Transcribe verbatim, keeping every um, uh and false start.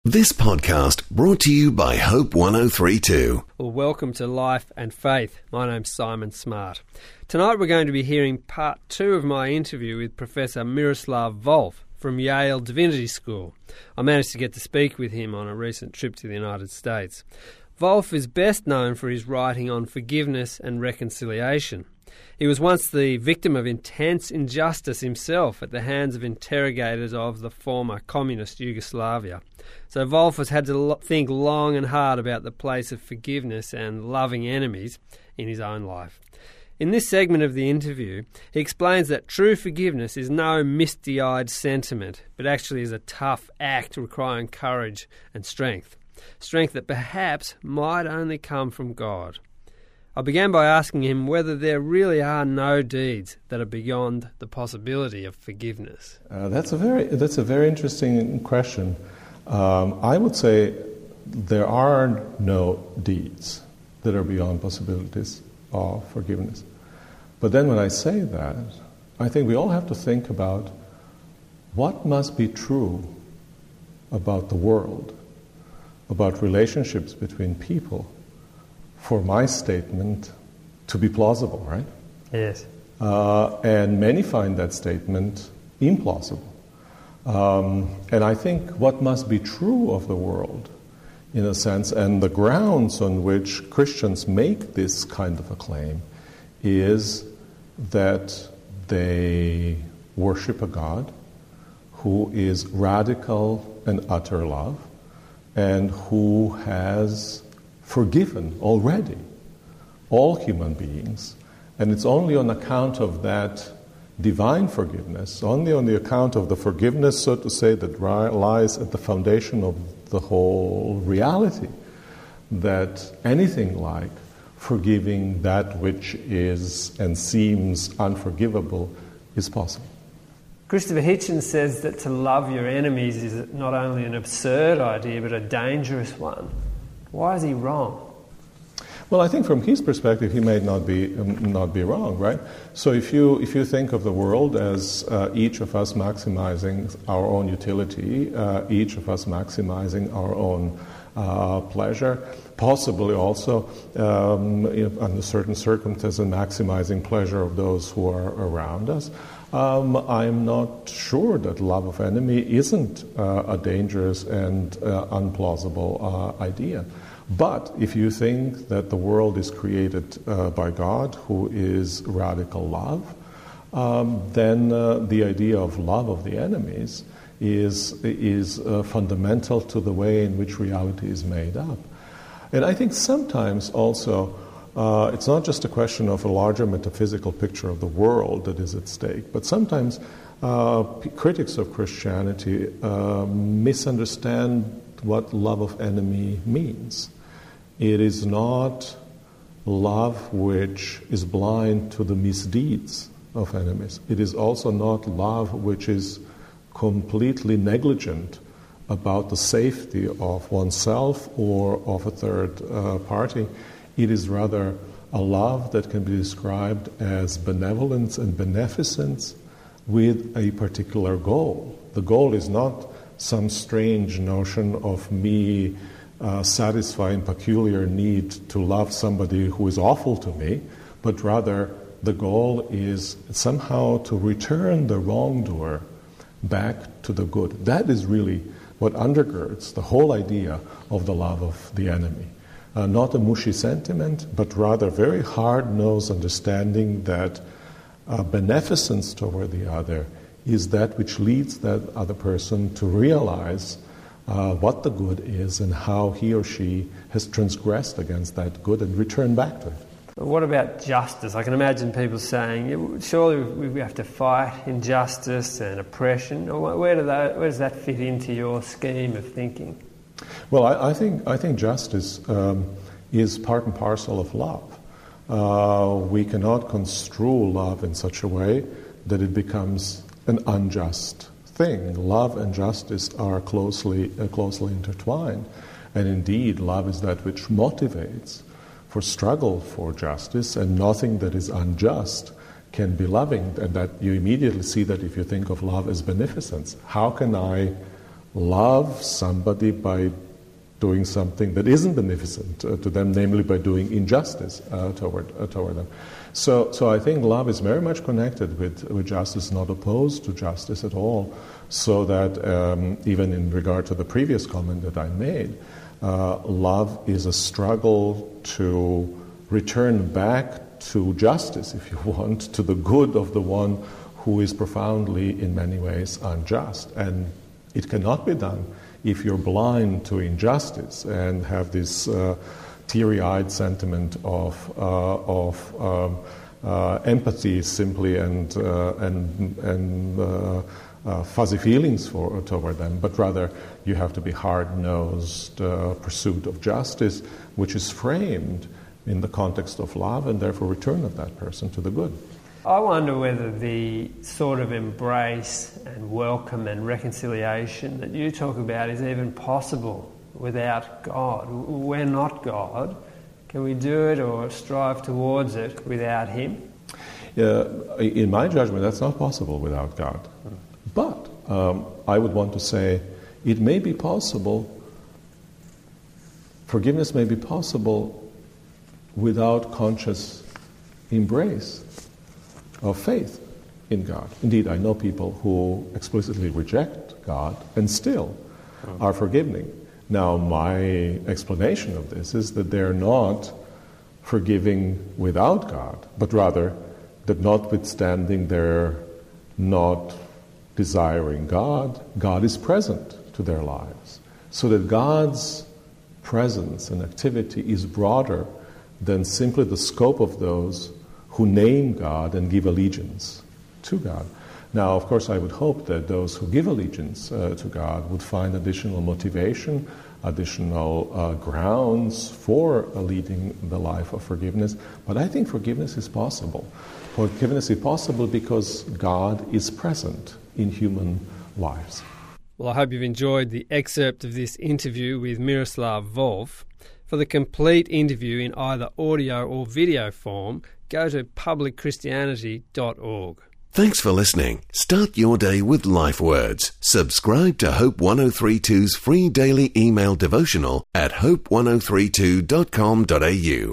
This podcast brought to you by Hope one oh three point two. Well, welcome to Life and Faith. My name's Simon Smart. Tonight we're going to be hearing part two of my interview with Professor Miroslav Volf from Yale Divinity School. I managed to get to speak with him on a recent trip to the United States. Volf is best known for his writing on forgiveness and reconciliation. He was once the victim of intense injustice himself at the hands of interrogators of the former communist Yugoslavia. So Volf has had to think long and hard about the place of forgiveness and loving enemies in his own life. In this segment of the interview, he explains that true forgiveness is no misty-eyed sentiment, but actually is a tough act requiring courage and strength. Strength that perhaps might only come from God. I began by asking him whether there really are no deeds that are beyond the possibility of forgiveness. Uh, that's a very that's a very interesting question. Um, I would say there are no deeds that are beyond possibilities of forgiveness. But then when I say that, I think we all have to think about what must be true about the world, about relationships between people, for my statement to be plausible, right? Yes. Uh, and many find that statement implausible. Um, and I think what must be true of the world, in a sense, and the grounds on which Christians make this kind of a claim, is that they worship a God who is radical and utter love, and who has forgiven already all human beings. And it's only on account of that divine forgiveness, only on the account of the forgiveness, so to say, that ri- lies at the foundation of the whole reality, that anything like forgiving that which is and seems unforgivable is possible. Christopher Hitchens says that to love your enemies is not only an absurd idea but a dangerous one. Why is he wrong? Well, I think from his perspective, he may not be um, not be wrong, right? So if you if you think of the world as uh, each of us maximizing our own utility, uh, each of us maximizing our own uh, pleasure, possibly also um, in, under certain circumstances maximizing pleasure of those who are around us, um, I'm not sure that love of enemy isn't uh, a dangerous and uh, unplausible uh, idea. But if you think that the world is created uh, by God, who is radical love, um, then uh, the idea of love of the enemies is, is uh, fundamental to the way in which reality is made up. And I think sometimes also uh, it's not just a question of a larger metaphysical picture of the world that is at stake, but sometimes uh, p- critics of Christianity uh, misunderstand what love of enemy means. It is not love which is blind to the misdeeds of enemies. It is also not love which is completely negligent about the safety of oneself or of a third uh, party. It is rather a love that can be described as benevolence and beneficence with a particular goal. The goal is not some strange notion of me uh, satisfying peculiar need to love somebody who is awful to me, but rather the goal is somehow to return the wrongdoer back to the good. That is really what undergirds the whole idea of the love of the enemy. Uh, not a mushy sentiment, but rather very hard-nosed understanding that uh, beneficence toward the other is that which leads that other person to realize uh, what the good is and how he or she has transgressed against that good and return back to it. What about justice? I can imagine people saying, surely we have to fight injustice and oppression. Where, do that, where does that fit into your scheme of thinking? Well, I, I think I think justice um, is part and parcel of love. Uh, we cannot construe love in such a way that it becomes an unjust thing. Love and justice are closely uh, closely intertwined, and indeed, love is that which motivates for struggle for justice, and nothing that is unjust can be loving. And that you immediately see that if you think of love as beneficence. How can I love somebody by doing something that isn't beneficent uh, to them, namely by doing injustice uh, toward uh, toward them. So, so I think love is very much connected with, with justice, not opposed to justice at all. So that um, even in regard to the previous comment that I made, uh, love is a struggle to return back to justice, if you want, to the good of the one who is profoundly, in many ways, unjust. And it cannot be done if you're blind to injustice and have this uh, teary-eyed sentiment of uh, of um, uh, empathy simply and uh, and and uh, uh, fuzzy feelings for toward them, but rather you have to be hard-nosed uh, pursuit of justice, which is framed in the context of love and therefore return of that person to the good. I wonder whether the sort of embrace and welcome and reconciliation that you talk about is even possible without God. We're not God. Can we do it or strive towards it without Him? Uh, in my judgment, that's not possible without God. But um, I would want to say it may be possible, forgiveness may be possible without conscious embrace of faith in God. Indeed, I know people who explicitly reject God and still oh. are forgiving. Now, my explanation of this is that they're not forgiving without God, but rather that notwithstanding their not desiring God, God is present to their lives. So that God's presence and activity is broader than simply the scope of those who name God and give allegiance to God. Now, of course, I would hope that those who give allegiance uh, to God would find additional motivation, additional uh, grounds for uh, leading the life of forgiveness. But I think forgiveness is possible. Forgiveness is possible because God is present in human lives. Well, I hope you've enjoyed the excerpt of this interview with Miroslav Volf. For the complete interview in either audio or video form, go to public christianity dot org. Thanks for listening. Start your day with Life Words. Subscribe to Hope one oh three two's free daily email devotional at hope one oh three two dot com dot a u.